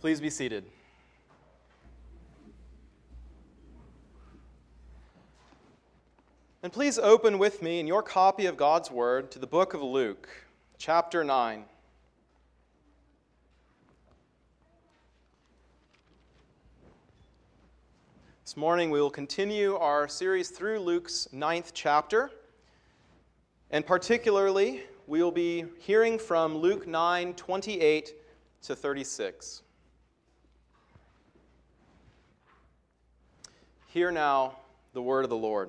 Please be seated. And please open with me in your copy of God's Word to the book of Luke, chapter 9. This morning we will continue our series through Luke's 9th chapter. And particularly, we will be hearing from Luke 9:28 to 36. Hear now the word of the Lord.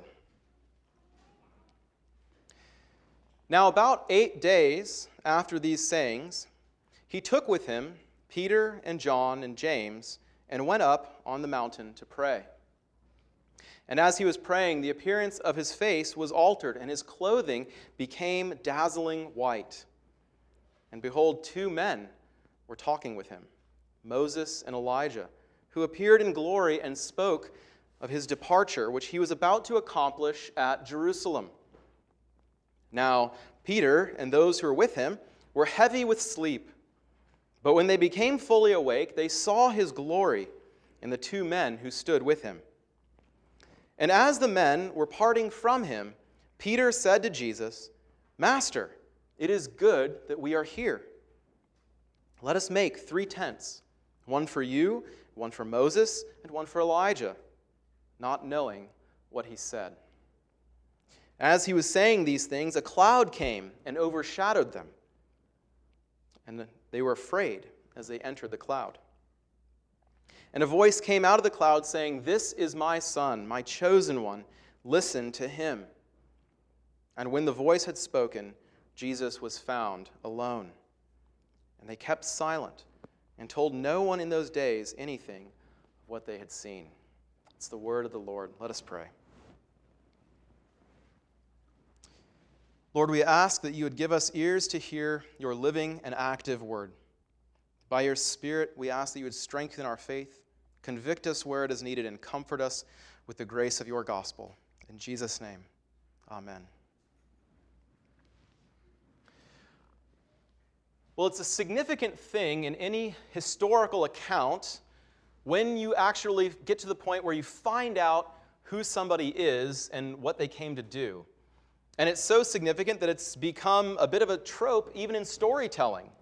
Now about 8 days after these sayings, he took with him Peter and John and James and went up on the mountain to pray. And as he was praying, the appearance of his face was altered, and his clothing became dazzling white. And behold, 2 men were talking with him, Moses and Elijah, who appeared in glory and spoke of his departure, which he was about to accomplish at Jerusalem. Now, Peter and those who were with him were heavy with sleep. But when they became fully awake, they saw his glory and the 2 men who stood with him. And as the men were parting from him, Peter said to Jesus, "Master, it is good that we are here. Let us make 3 tents, one for you, one for Moses, and one for Elijah," not knowing what he said. As he was saying these things, a cloud came and overshadowed them, and they were afraid as they entered the cloud. And a voice came out of the cloud saying, "This is my Son, my chosen one. Listen to him." And when the voice had spoken, Jesus was found alone. And they kept silent and told no one in those days anything of what they had seen. It's the word of the Lord. Let us pray. Lord, we ask that you would give us ears to hear your living and active word. By your Spirit, we ask that you would strengthen our faith, convict us where it is needed, and comfort us with the grace of your gospel. In Jesus' name, amen. Well, it's a significant thing in any historical account when you actually get to the point where you find out who somebody is and what they came to do. And it's so significant that it's become a bit of a trope even in storytelling.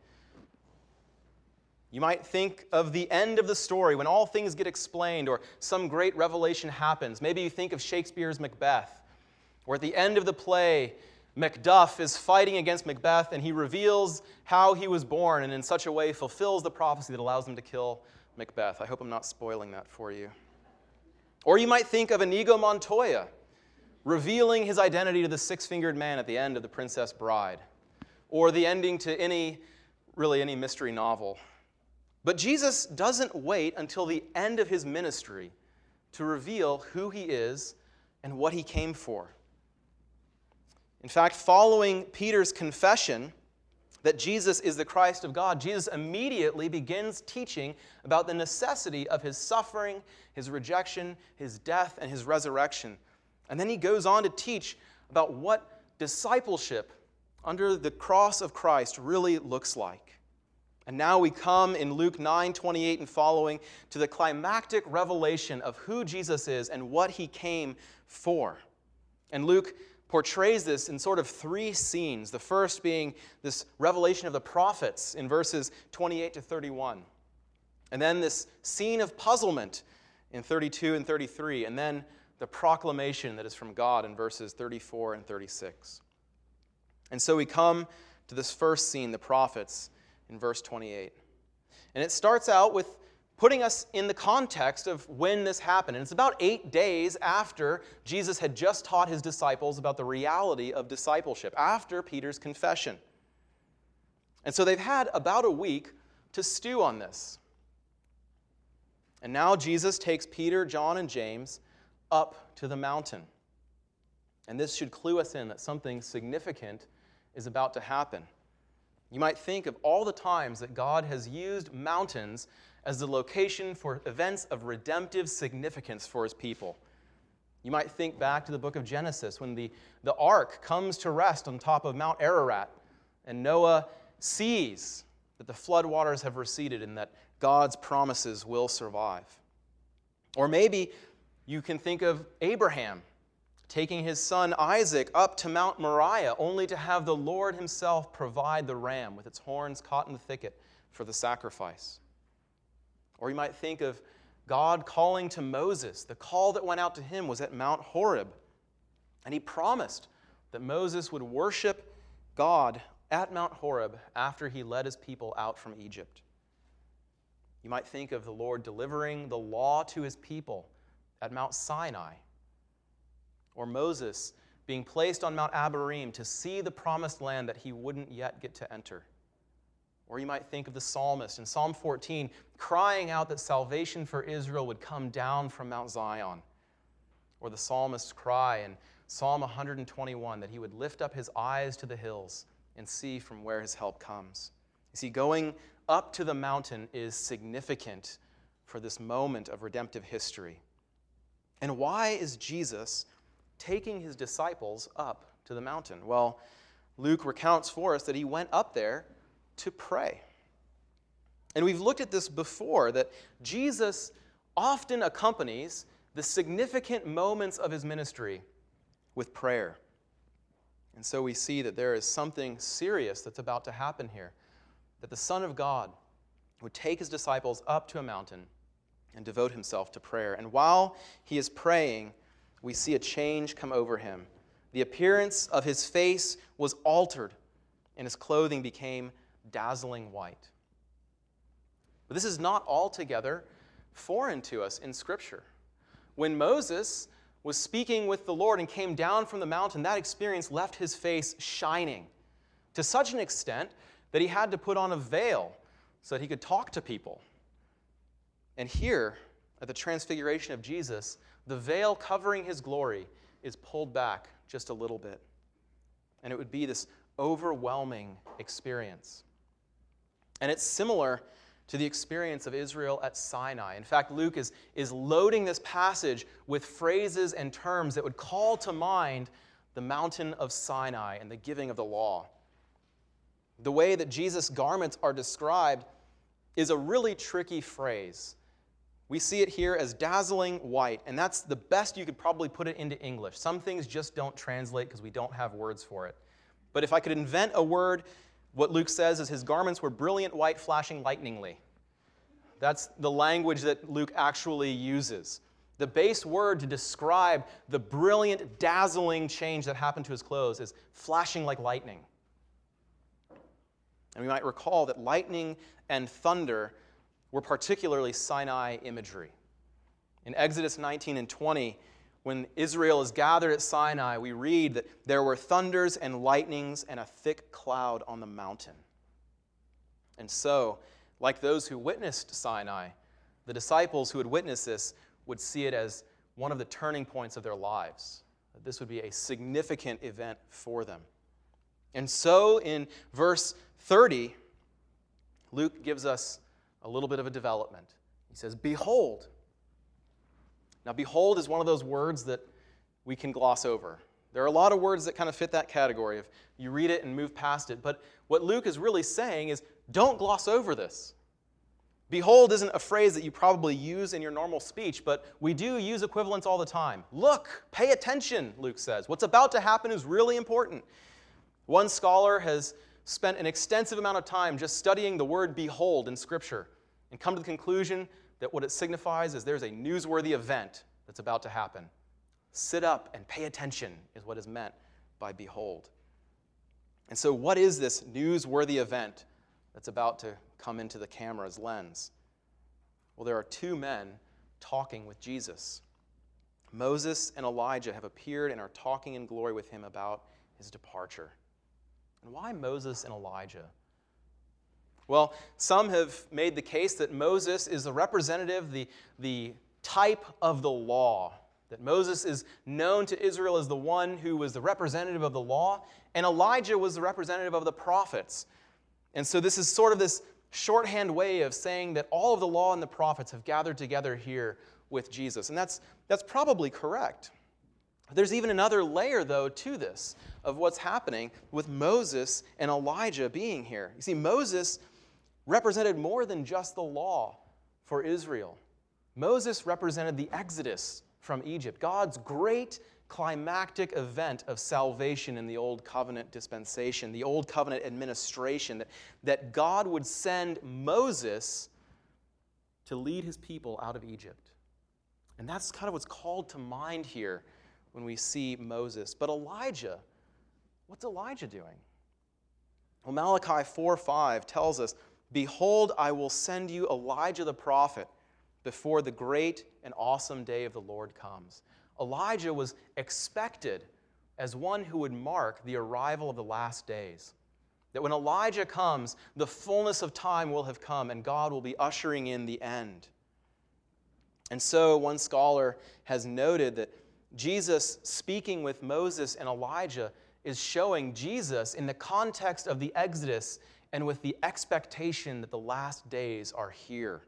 You might think of the end of the story when all things get explained or some great revelation happens. Maybe you think of Shakespeare's Macbeth, where at the end of the play, Macduff is fighting against Macbeth and he reveals how he was born and in such a way fulfills the prophecy that allows him to kill Macbeth. I hope I'm not spoiling that for you. Or you might think of Inigo Montoya revealing his identity to the six-fingered man at the end of The Princess Bride, or the ending to any mystery novel. But Jesus doesn't wait until the end of his ministry to reveal who he is and what he came for. In fact, following Peter's confession that Jesus is the Christ of God, Jesus immediately begins teaching about the necessity of his suffering, his rejection, his death, and his resurrection. And then he goes on to teach about what discipleship under the cross of Christ really looks like. And now we come in Luke 9:28 and following to the climactic revelation of who Jesus is and what he came for. And Luke portrays this in sort of 3 scenes. The first being this revelation of the prophets in verses 28 to 31. And then this scene of puzzlement in 32 and 33. And then the proclamation that is from God in verses 34 and 36. And so we come to this first scene, the prophets, in verse 28. And it starts out with putting us in the context of when this happened. And it's about 8 days after Jesus had just taught his disciples about the reality of discipleship, after Peter's confession. And so they've had about a week to stew on this. And now Jesus takes Peter, John, and James up to the mountain. And this should clue us in that something significant is about to happen. You might think of all the times that God has used mountains as the location for events of redemptive significance for his people. You might think back to the book of Genesis when the ark comes to rest on top of Mount Ararat, and Noah sees that the floodwaters have receded and that God's promises will survive. Or maybe you can think of Abraham taking his son Isaac up to Mount Moriah, only to have the Lord himself provide the ram with its horns caught in the thicket for the sacrifice. Or you might think of God calling to Moses. The call that went out to him was at Mount Horeb. And he promised that Moses would worship God at Mount Horeb after he led his people out from Egypt. You might think of the Lord delivering the law to his people at Mount Sinai. Or Moses being placed on Mount Abarim to see the promised land that he wouldn't yet get to enter. Or you might think of the psalmist in Psalm 14 crying out that salvation for Israel would come down from Mount Zion. Or the psalmist's cry in Psalm 121 that he would lift up his eyes to the hills and see from where his help comes. You see, going up to the mountain is significant for this moment of redemptive history. And why is Jesus taking his disciples up to the mountain? Well, Luke recounts for us that he went up there to pray. And we've looked at this before, that Jesus often accompanies the significant moments of his ministry with prayer. And so we see that there is something serious that's about to happen here, that the Son of God would take his disciples up to a mountain and devote himself to prayer. And while he is praying, we see a change come over him. The appearance of his face was altered, and his clothing became dazzling white. But this is not altogether foreign to us in Scripture. When Moses was speaking with the Lord and came down from the mountain, that experience left his face shining to such an extent that he had to put on a veil so that he could talk to people. And here, at the transfiguration of Jesus, the veil covering his glory is pulled back just a little bit. And it would be this overwhelming experience. And it's similar to the experience of Israel at Sinai. In fact, Luke is loading this passage with phrases and terms that would call to mind the mountain of Sinai and the giving of the law. The way that Jesus' garments are described is a really tricky phrase. We see it here as dazzling white, and that's the best you could probably put it into English. Some things just don't translate because we don't have words for it. But if I could invent a word, what Luke says is his garments were brilliant white, flashing lightningly. That's the language that Luke actually uses. The base word to describe the brilliant, dazzling change that happened to his clothes is flashing like lightning. And we might recall that lightning and thunder were particularly Sinai imagery. In Exodus 19 and 20, when Israel is gathered at Sinai, we read that there were thunders and lightnings and a thick cloud on the mountain. And so, like those who witnessed Sinai, the disciples who had witnessed this would see it as one of the turning points of their lives. That this would be a significant event for them. And so, in verse 30, Luke gives us a little bit of a development. He says, "Behold." Now, behold is one of those words that we can gloss over. There are a lot of words that kind of fit that category if you read it and move past it. But what Luke is really saying is, don't gloss over this. Behold isn't a phrase that you probably use in your normal speech, but we do use equivalents all the time. Look, pay attention, Luke says. What's about to happen is really important. One scholar has spent an extensive amount of time just studying the word behold in Scripture and come to the conclusion that what it signifies is there's a newsworthy event that's about to happen. Sit up and pay attention is what is meant by behold. And so what is this newsworthy event that's about to come into the camera's lens? Well, there are two men talking with Jesus. Moses and Elijah have appeared and are talking in glory with him about his departure. And why Moses and Elijah? Well, some have made the case that Moses is the representative, the type of the law. That Moses is known to Israel as the one who was the representative of the law, and Elijah was the representative of the prophets. And so this is sort of this shorthand way of saying that all of the law and the prophets have gathered together here with Jesus. And that's probably correct. There's even another layer, though, to this of what's happening with Moses and Elijah being here. You see, Moses represented more than just the law for Israel. Moses represented the exodus from Egypt, God's great climactic event of salvation in the Old Covenant dispensation, the Old Covenant administration, that God would send Moses to lead his people out of Egypt. And that's kind of what's called to mind here when we see Moses. But Elijah, what's Elijah doing? Well, Malachi 4:5 tells us, "Behold, I will send you Elijah the prophet before the great and awesome day of the Lord comes." Elijah was expected as one who would mark the arrival of the last days. That when Elijah comes, the fullness of time will have come and God will be ushering in the end. And so one scholar has noted that Jesus speaking with Moses and Elijah is showing Jesus in the context of the Exodus and with the expectation that the last days are here.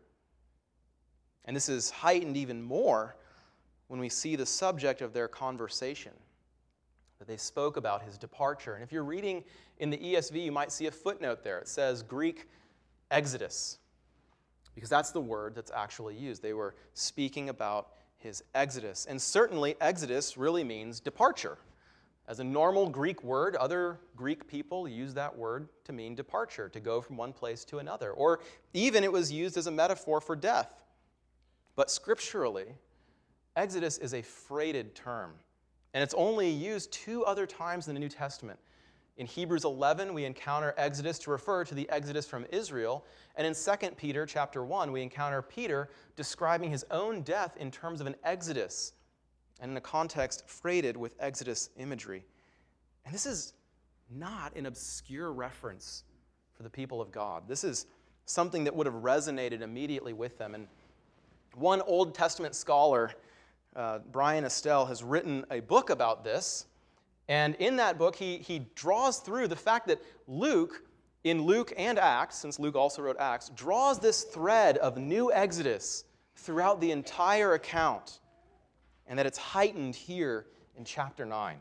And this is heightened even more when we see the subject of their conversation, that they spoke about his departure. And if you're reading in the ESV, you might see a footnote there. It says Greek exodus, because that's the word that's actually used. They were speaking about his exodus. And certainly, exodus really means departure. As a normal Greek word, other Greek people use that word to mean departure, to go from one place to another. Or even it was used as a metaphor for death. But scripturally, exodus is a freighted term. And it's only used 2 other times in the New Testament. In Hebrews 11, we encounter exodus to refer to the exodus from Israel. And in 2 Peter chapter 1, we encounter Peter describing his own death in terms of an exodus, and in a context freighted with exodus imagery. And this is not an obscure reference for the people of God. This is something that would have resonated immediately with them. And one Old Testament scholar, Brian Estelle, has written a book about this. And in that book, he draws through the fact that Luke, in Luke and Acts, since Luke also wrote Acts, draws this thread of new exodus throughout the entire account, and that it's heightened here in chapter 9.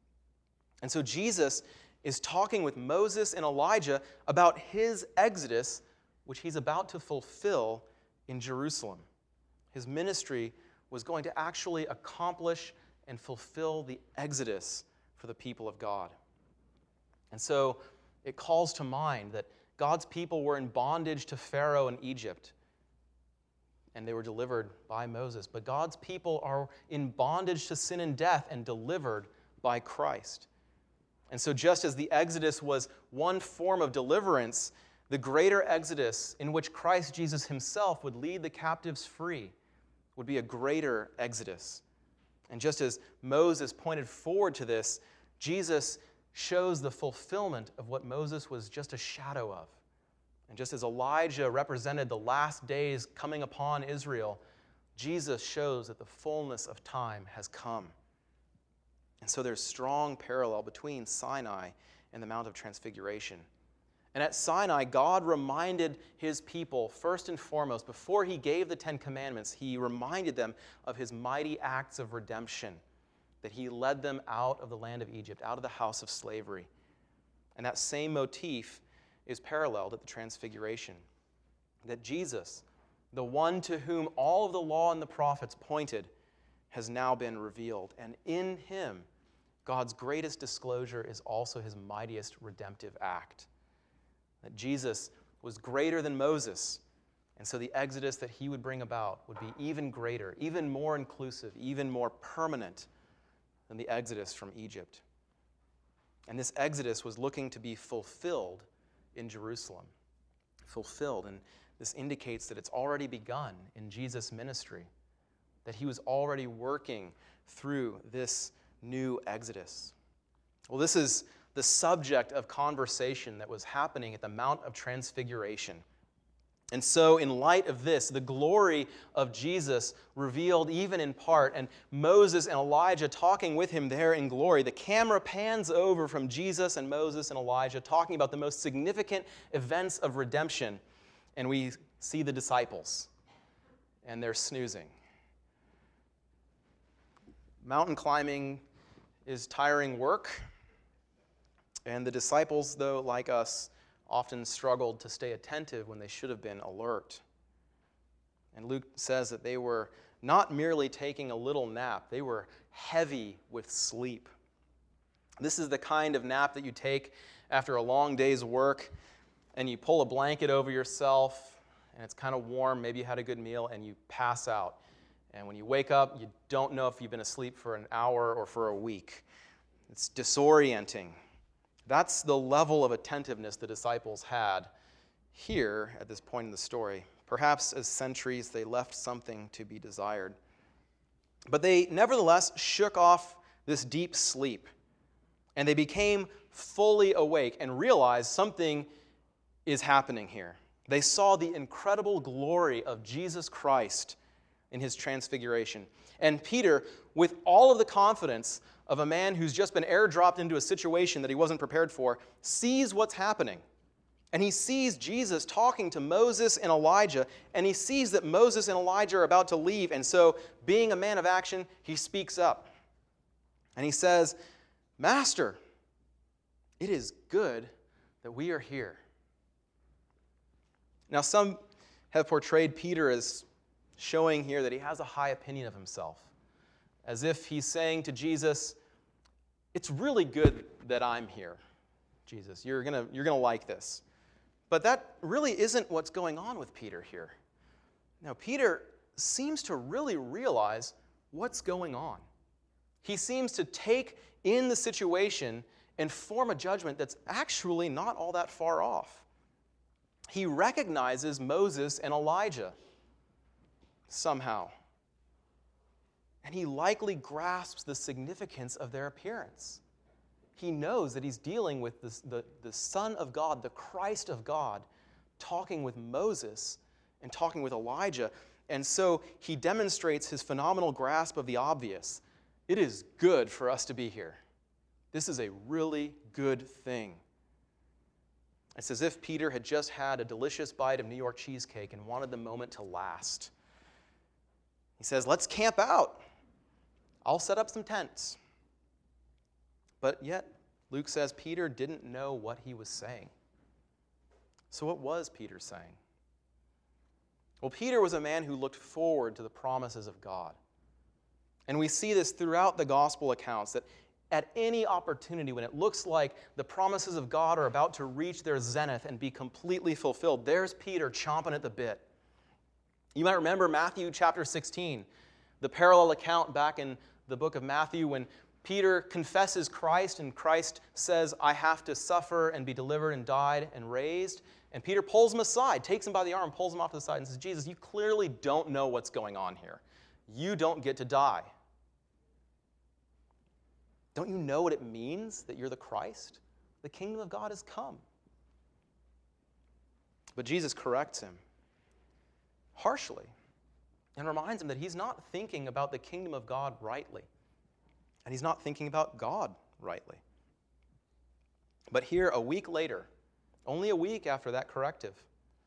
And so Jesus is talking with Moses and Elijah about his exodus, which he's about to fulfill in Jerusalem. His ministry was going to actually accomplish and fulfill the exodus for the people of God. And so it calls to mind that God's people were in bondage to Pharaoh in Egypt, and they were delivered by Moses. But God's people are in bondage to sin and death and delivered by Christ. And so just as the Exodus was one form of deliverance, the greater Exodus in which Christ Jesus himself would lead the captives free would be a greater Exodus. And just as Moses pointed forward to this, Jesus shows the fulfillment of what Moses was just a shadow of. And just as Elijah represented the last days coming upon Israel, Jesus shows that the fullness of time has come. And so there's strong parallel between Sinai and the Mount of Transfiguration. And at Sinai, God reminded his people, first and foremost, before he gave the 10 Commandments, he reminded them of his mighty acts of redemption, that he led them out of the land of Egypt, out of the house of slavery. And that same motif is paralleled at the Transfiguration, that Jesus, the one to whom all of the law and the prophets pointed, has now been revealed. And in him, God's greatest disclosure is also his mightiest redemptive act. That Jesus was greater than Moses, and so the exodus that he would bring about would be even greater, even more inclusive, even more permanent than the exodus from Egypt. And this exodus was looking to be fulfilled in Jerusalem. Fulfilled, and this indicates that it's already begun in Jesus' ministry, that he was already working through this new exodus. Well, this is the subject of conversation that was happening at the Mount of Transfiguration. And so in light of this, the glory of Jesus revealed even in part, and Moses and Elijah talking with him there in glory, the camera pans over from Jesus and Moses and Elijah talking about the most significant events of redemption, and we see the disciples, and they're snoozing. Mountain climbing is tiring work. And the disciples, though, like us, often struggled to stay attentive when they should have been alert. And Luke says that they were not merely taking a little nap, they were heavy with sleep. This is the kind of nap that you take after a long day's work, and you pull a blanket over yourself, and it's kind of warm, maybe you had a good meal, and you pass out. And when you wake up, you don't know if you've been asleep for an hour or for a week. It's disorienting. That's the level of attentiveness the disciples had here at this point in the story. Perhaps as sentries, they left something to be desired. But they nevertheless shook off this deep sleep, and they became fully awake and realized something is happening here. They saw the incredible glory of Jesus Christ in his transfiguration. And Peter, with all of the confidence of a man who's just been airdropped into a situation that he wasn't prepared for, sees what's happening. And he sees Jesus talking to Moses and Elijah, and he sees that Moses and Elijah are about to leave. And so, being a man of action, he speaks up. And he says, "Master, it is good that we are here." Now, some have portrayed Peter as showing here that he has a high opinion of himself, as if he's saying to Jesus, "It's really good that I'm here, Jesus. You're gonna like this." But that really isn't what's going on with Peter here. Now, Peter seems to really realize what's going on. He seems to take in the situation and form a judgment that's actually not all that far off. He recognizes Moses and Elijah somehow. And he likely grasps the significance of their appearance. He knows that he's dealing with the Son of God, the Christ of God, talking with Moses and talking with Elijah. And so he demonstrates his phenomenal grasp of the obvious. It is good for us to be here. This is a really good thing. It's as if Peter had just had a delicious bite of New York cheesecake and wanted the moment to last. He says, "Let's camp out. I'll set up some tents." But yet, Luke says Peter didn't know what he was saying. So what was Peter saying? Well, Peter was a man who looked forward to the promises of God. And we see this throughout the gospel accounts, that at any opportunity when it looks like the promises of God are about to reach their zenith and be completely fulfilled, there's Peter chomping at the bit. You might remember Matthew chapter 16, the parallel account back in the book of Matthew when Peter confesses Christ, and Christ says, "I have to suffer and be delivered and died and raised." And Peter pulls him aside, takes him by the arm, pulls him off to the side and says, "Jesus, you clearly don't know what's going on here. You don't get to die. Don't you know what it means that you're the Christ? The kingdom of God has come." But Jesus corrects him harshly and reminds him that he's not thinking about the kingdom of God rightly. And he's not thinking about God rightly. But here, a week later, only a week after that corrective,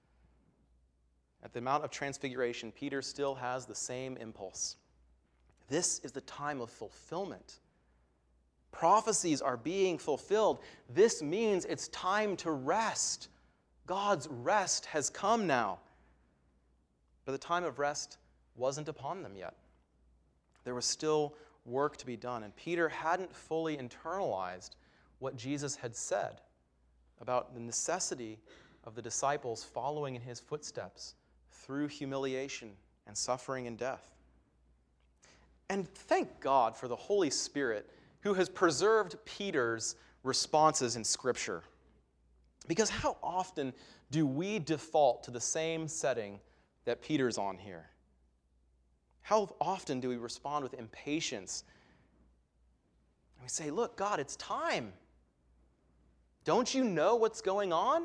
at the Mount of Transfiguration, Peter still has the same impulse. This is the time of fulfillment. Prophecies are being fulfilled. This means it's time to rest. God's rest has come now. But the time of rest wasn't upon them yet. There was still work to be done. And Peter hadn't fully internalized what Jesus had said about the necessity of the disciples following in his footsteps through humiliation and suffering and death. And thank God for the Holy Spirit who has preserved Peter's responses in Scripture. Because how often do we default to the same setting that Peter's on here? How often do we respond with impatience? And we say, "Look, God, it's time. Don't you know what's going on?"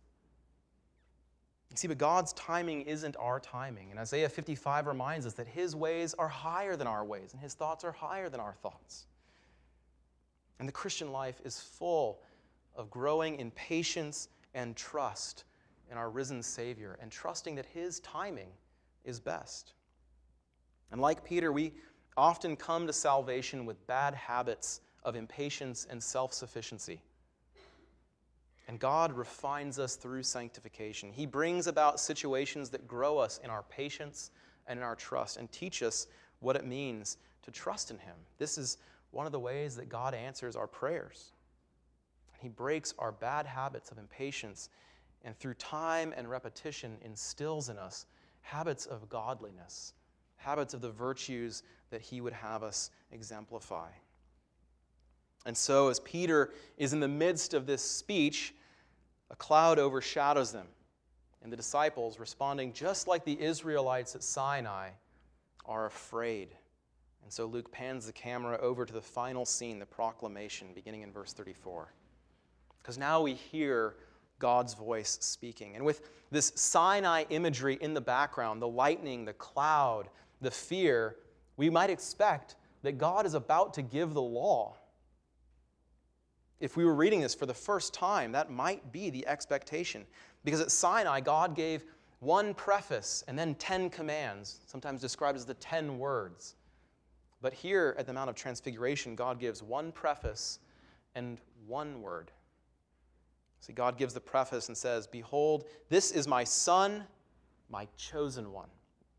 You see, but God's timing isn't our timing. And Isaiah 55 reminds us that his ways are higher than our ways, and his thoughts are higher than our thoughts. And the Christian life is full of growing in patience and trust in our risen Savior, and trusting that his timing is best. And like Peter, we often come to salvation with bad habits of impatience and self-sufficiency. And God refines us through sanctification. He brings about situations that grow us in our patience and in our trust and teach us what it means to trust in Him. This is one of the ways that God answers our prayers. He breaks our bad habits of impatience and through time and repetition instills in us habits of godliness, habits of the virtues that He would have us exemplify. And so, as Peter is in the midst of this speech, a cloud overshadows them. And the disciples, responding just like the Israelites at Sinai, are afraid. And so Luke pans the camera over to the final scene, the proclamation, beginning in verse 34. Because now we hear God's voice speaking. And with this Sinai imagery in the background, the lightning, the cloud, the fear, we might expect that God is about to give the law. If we were reading this for the first time, that might be the expectation. Because at Sinai, God gave one preface and then 10 commands, sometimes described as the 10 words. But here at the Mount of Transfiguration, God gives one preface and one word. See, God gives the preface and says, "Behold, this is my Son, my chosen one."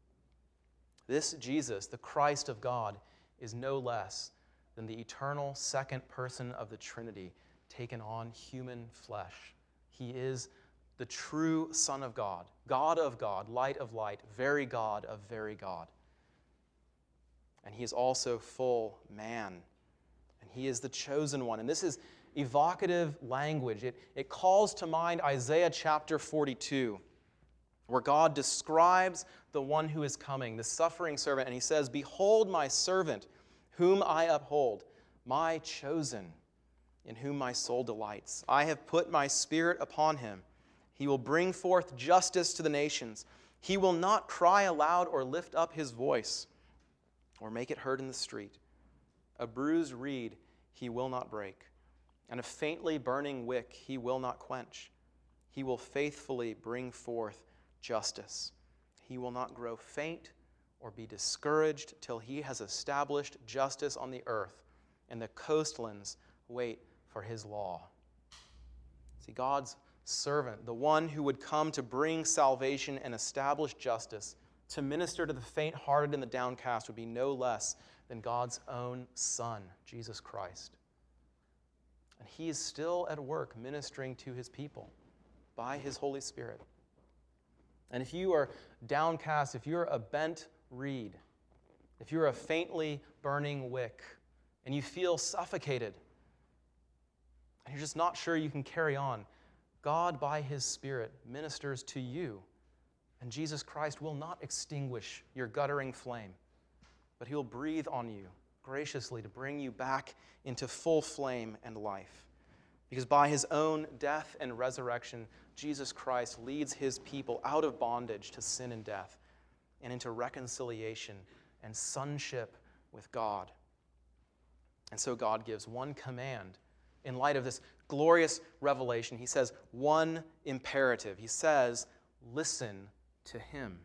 This Jesus, the Christ of God, is no less than the eternal second person of the Trinity, taken on human flesh. He is the true Son of God, light of light, very God of very God. And He is also full man. And He is the chosen one. And this is evocative language. It calls to mind Isaiah chapter 42, where God describes the one who is coming, the suffering servant. And He says, "Behold my servant, whom I uphold, my chosen, in whom my soul delights. I have put my Spirit upon him. He will bring forth justice to the nations. He will not cry aloud or lift up his voice or make it heard in the street. A bruised reed he will not break, and a faintly burning wick he will not quench. He will faithfully bring forth justice. He will not grow faint or be discouraged till He has established justice on the earth, and the coastlands wait for His law." See, God's servant, the one who would come to bring salvation and establish justice, to minister to the faint-hearted and the downcast, would be no less than God's own Son, Jesus Christ. And He is still at work ministering to His people by His Holy Spirit. And if you are downcast, if you're a bent reed, if you're a faintly burning wick, and you feel suffocated, and you're just not sure you can carry on, God, by His Spirit, ministers to you, and Jesus Christ will not extinguish your guttering flame, but He will breathe on you graciously to bring you back into full flame and life. Because by His own death and resurrection, Jesus Christ leads His people out of bondage to sin and death and into reconciliation and sonship with God. And so God gives one command in light of this glorious revelation. He says one imperative. He says, "Listen to Him."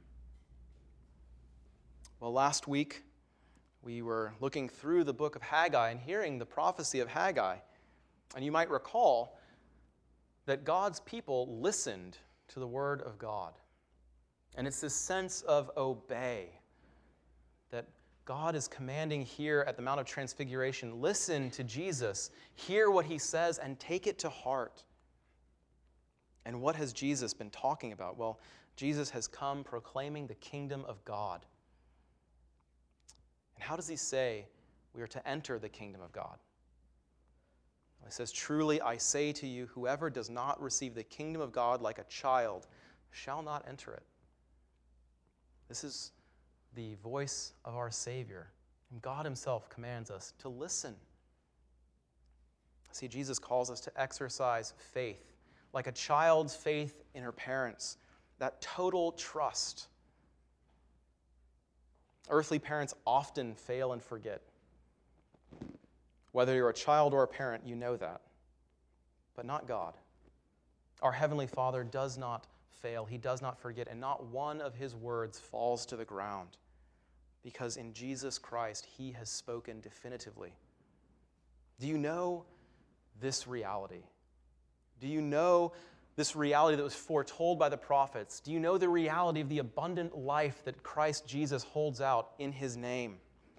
Well, last week we were looking through the book of Haggai and hearing the prophecy of Haggai. And you might recall that God's people listened to the word of God. And it's this sense of obey that God is commanding here at the Mount of Transfiguration. Listen to Jesus, hear what He says, and take it to heart. And what has Jesus been talking about? Well, Jesus has come proclaiming the kingdom of God. And how does He say we are to enter the kingdom of God? Well, He says, "Truly I say to you, whoever does not receive the kingdom of God like a child shall not enter it." This is the voice of our Savior. And God Himself commands us to listen. See, Jesus calls us to exercise faith, like a child's faith in her parents, that total trust. Earthly parents often fail and forget. Whether you're a child or a parent, you know that. But not God. Our Heavenly Father does not fail. He does not forget, and not one of His words falls to the ground, because in Jesus Christ He has spoken definitively. Do you know this reality? Do you know this reality that was foretold by the prophets? Do you know the reality of the abundant life that Christ Jesus holds out in his name?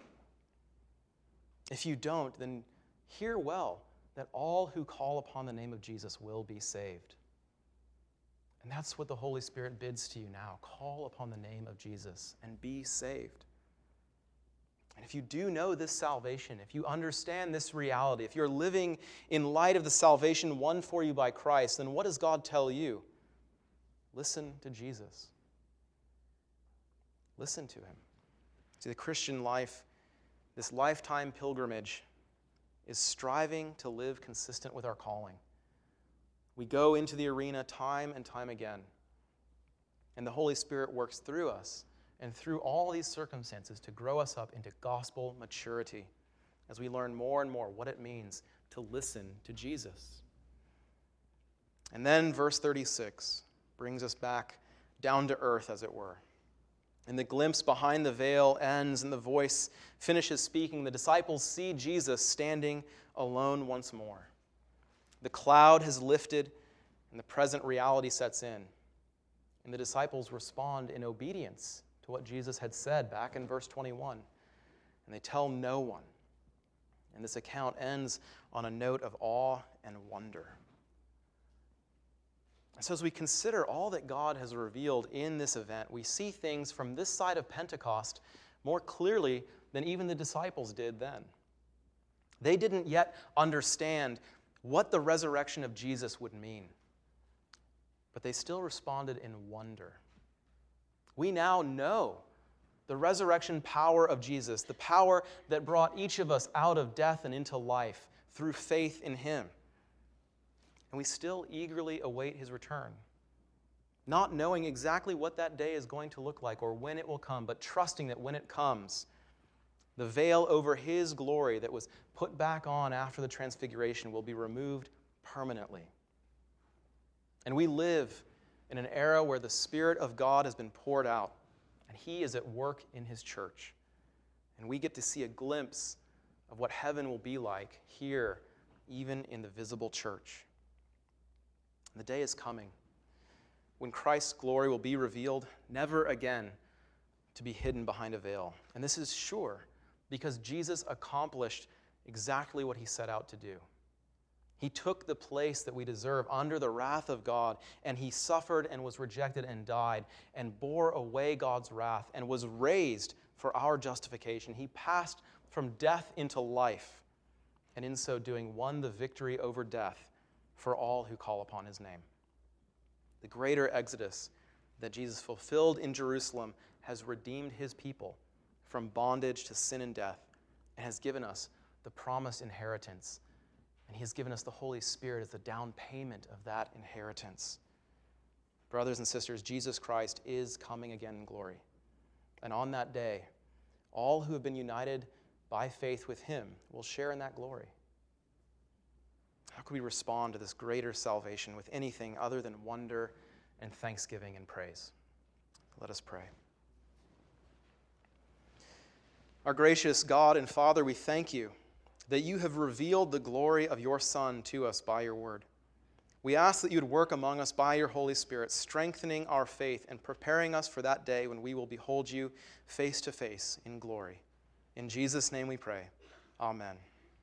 If you don't, then hear well that all who call upon the name of Jesus will be saved. And that's what the Holy Spirit bids to you now. Call upon the name of Jesus and be saved. And if you do know this salvation, if you understand this reality, if you're living in light of the salvation won for you by Christ, then what does God tell you? Listen to Jesus. Listen to him. See, the Christian life, this lifetime pilgrimage, is striving to live consistent with our calling. We go into the arena time and time again, and the Holy Spirit works through us and through all these circumstances to grow us up into gospel maturity as we learn more and more what it means to listen to Jesus. And then verse 36 brings us back down to earth, as it were. And the glimpse behind the veil ends and the voice finishes speaking. The disciples see Jesus standing alone once more. The cloud has lifted and the present reality sets in. And the disciples respond in obedience to what Jesus had said back in verse 21. And they tell no one. And this account ends on a note of awe and wonder. And so as we consider all that God has revealed in this event, we see things from this side of Pentecost more clearly than even the disciples did then. They didn't yet understand what the resurrection of Jesus would mean, but they still responded in wonder. We now know the resurrection power of Jesus, the power that brought each of us out of death and into life through faith in him. And we still eagerly await his return, not knowing exactly what that day is going to look like or when it will come, but trusting that when it comes, the veil over his glory that was put back on after the transfiguration will be removed permanently. And we live in an era where the Spirit of God has been poured out, and he is at work in his church. And we get to see a glimpse of what heaven will be like here, even in the visible church. The day is coming when Christ's glory will be revealed, never again to be hidden behind a veil. And this is sure because Jesus accomplished exactly what he set out to do. He took the place that we deserve under the wrath of God, and he suffered and was rejected and died and bore away God's wrath and was raised for our justification. He passed from death into life, and in so doing won the victory over death for all who call upon his name. The greater exodus that Jesus fulfilled in Jerusalem has redeemed his people from bondage to sin and death and has given us the promised inheritance. And he has given us the Holy Spirit as the down payment of that inheritance. Brothers and sisters, Jesus Christ is coming again in glory. And on that day, all who have been united by faith with him will share in that glory. How can we respond to this greater salvation with anything other than wonder and thanksgiving and praise? Let us pray. Our gracious God and Father, we thank you that you have revealed the glory of your Son to us by your word. We ask that you would work among us by your Holy Spirit, strengthening our faith and preparing us for that day when we will behold you face to face in glory. In Jesus' name we pray. Amen.